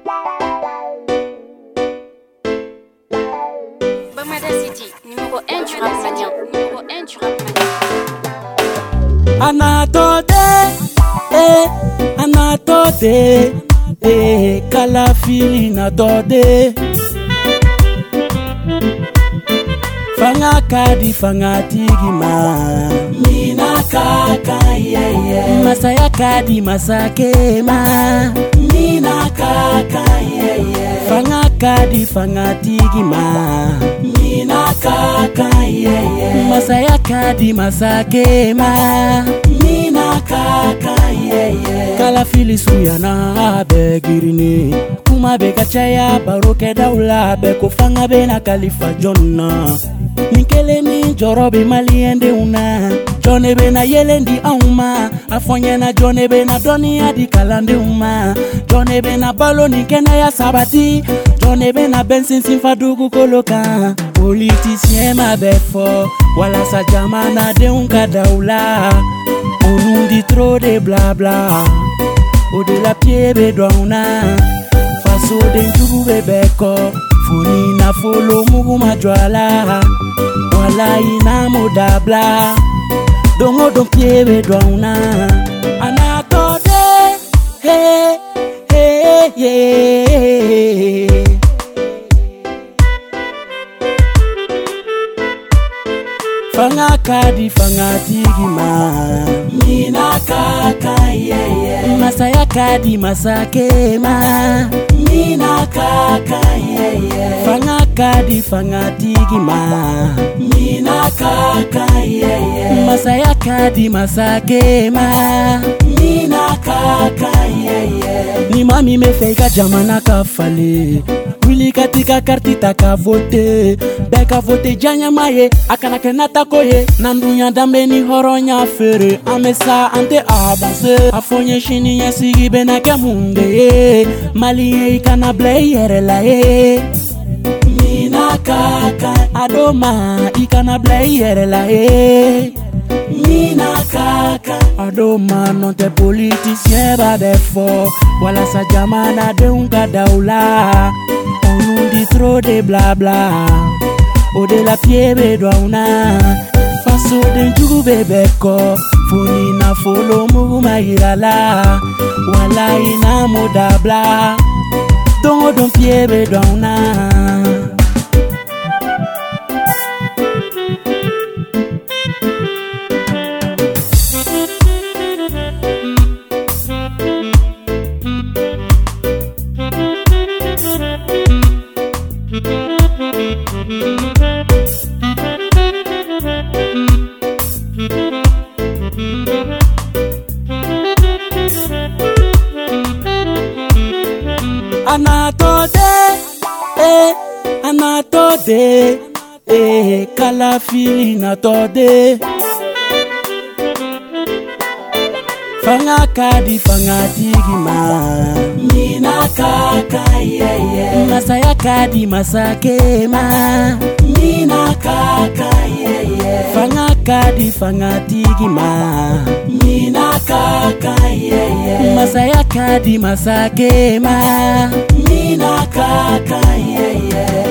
Bamada City, numéro 1 du rap malien. Numéro 1 du rap malien. Anatode, kalafili natode. Fanga kadi fanga tigima, mina kaka yeye. Masaya kadi masake ma, mina kaka yeye. Fanga kadi fanga tigima, mina kaka yeye. Masaya kadi masake ma, mina kaka yeye. Kala fili suyana be girini, kuma be kachaya baroke daula be kufanga be na Khalifa Jonna. Nikele ni jorobi maliende una, Jone be na yelendi auma, afonye na Jone be na doni adi kalande uma, Jone be na balo nikena ya sabati, Jone be na bensin sinfadugu koloka. Politicien ma befo, wala sa jamana de unka daula. On dit trop de blabla, au de la pied be douna, faso de njugu be beko, funi na folo mugu majwala, wala ina modabla, dongo don pied be douna. Anatode, hey, hey, yeah. Fanga kadi fanga tigima, mina kaka yeye. Masaya kadi masake ma, mina kaka yeye. Fanga kadi fanga tigima, mina kaka yeye. Masaya kadi masake ma, mina kaka yeye. Ni mami me feka jamana kafale, wili katika karti taka vote, beka vote janya maye, akana kenata koye, nandunya dambe ni horonya fere, amesa ante abase, afonye shini ya sigi bena kemunde, mali ikana blay yere la ye. Mina kaka adoma ikana blay yere la ye. Mina kaka adoma non te politicien ba defo, wala sa jamana de unga daula. On nous dit trop de blabla, au de la pied be douna, faso de njugu bebeko, funi na folo mugu mahirala, wala ina modabla, dongo don pied be douna. Anatode, kalafili natode. Fanga kadi fanga tigima, mina kaka yeye. Masaya kadi masake ma, mina kaka yeye. Fanga kadi fanga tigima, mina kaka yeye. Masaya kadi masake ma, mina kaka yeye.